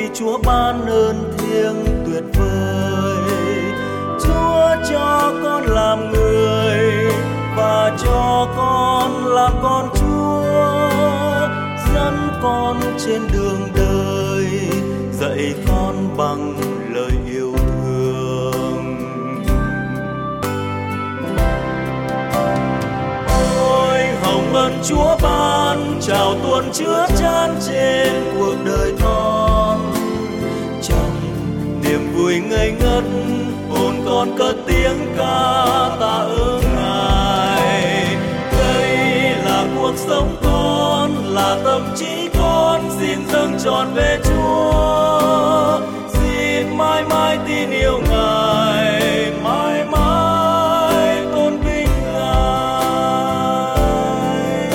Chúa ban ơn thiêng tuyệt vời. Chúa cho con làm người và cho con làm con Chúa, dẫn con trên đường đời, dạy con bằng lời yêu thương. Ôi hồng ân Chúa ban trào tuôn chứa chan trên cuộc đời con. Trong niềm vui ngây ngất, hồn con cất tiếng ca tạ ơn Ngài. Đây là cuộc sống con, là tâm trí con, xin dâng trọn về Chúa. Xin mãi mãi tin yêu Ngài, mãi mãi tôn vinh Ngài.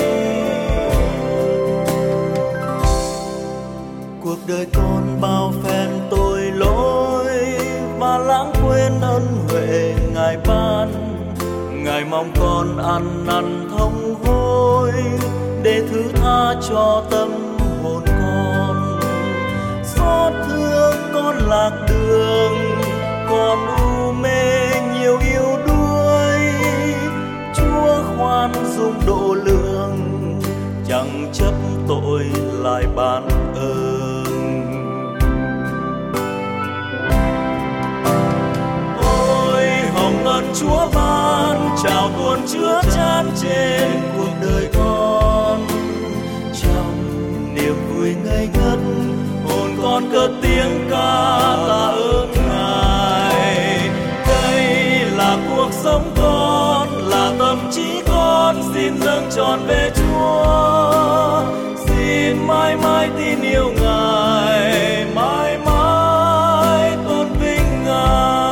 Cuộc đời con bao phen tội lỗi và lãng quên ân huệ Ngài ban. Ngài mong con ăn năn thông hối để thứ tha cho tâm hồn con. Xót thương con lạc đường, con u mê nhiều yêu đuối. Chúa khoan dung độ lượng, chẳng chấp tội lại ban ơn. Ôi hồng ân Chúa ban trào tuôn chứa chan trên cuộc đời con. Trong niềm vui ngây ngất, hồn con cất tiếng ca tạ ơn Ngài. Đây là cuộc sống con, là tâm trí con, xin dâng trọn về Chúa. Xin mãi mãi tin yêu Ngài, mãi mãi tôn vinh Ngài.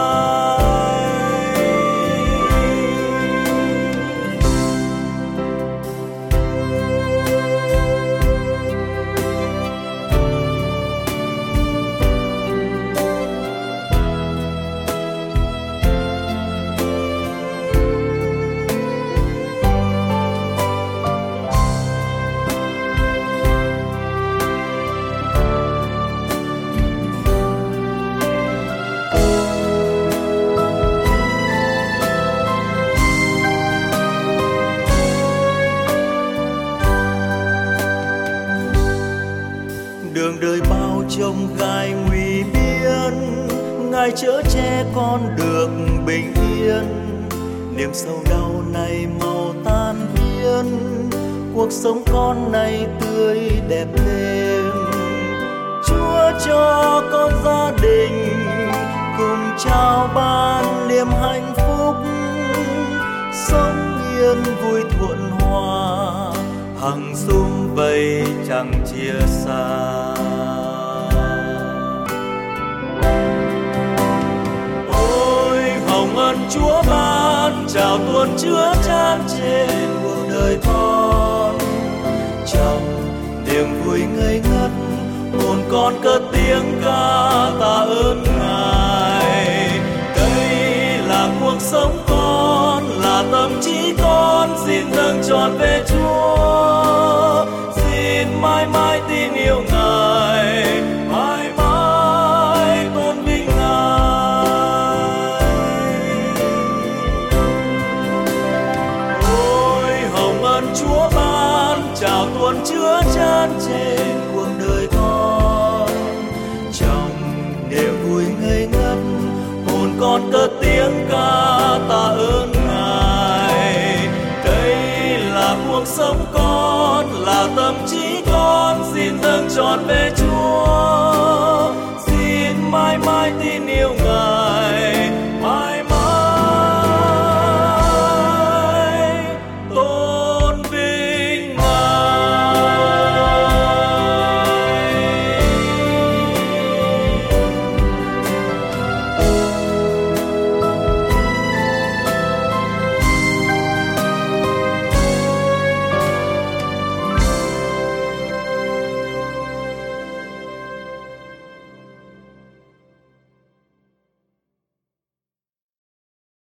Đường đời bao trông gai nguy biên, Ngài chở che con được bình yên. Niềm sầu đau này mau tan biến, cuộc sống con này tươi đẹp thêm. Chúa cho con gia đình cùng trao ban niềm hạnh phúc, sống yên vui thuận hòa, hằng sum vầy chẳng chia xa. Ôi hồng ân Chúa ban trào tuôn chứa chan trên cuộc đời con. Trong niềm vui ngây ngất, hồn con cất tiếng ca tạ ơn Ngài. Đây là cuộc sống con, là tâm trí con, xin dâng trọn về Chúa. Xin mãi mãi tin yêu Ngài, mãi mãi tôn vinh Ngài. Ôi hồng ân Chúa ban trào tuôn chứa chan trên cuộc đời con. Trong niềm vui ngây ngất, hồn con cất tiếng ca tạ ơn Ngài. Đây là cuộc sống con, là tâm trí con, xin dâng trọn về Chúa.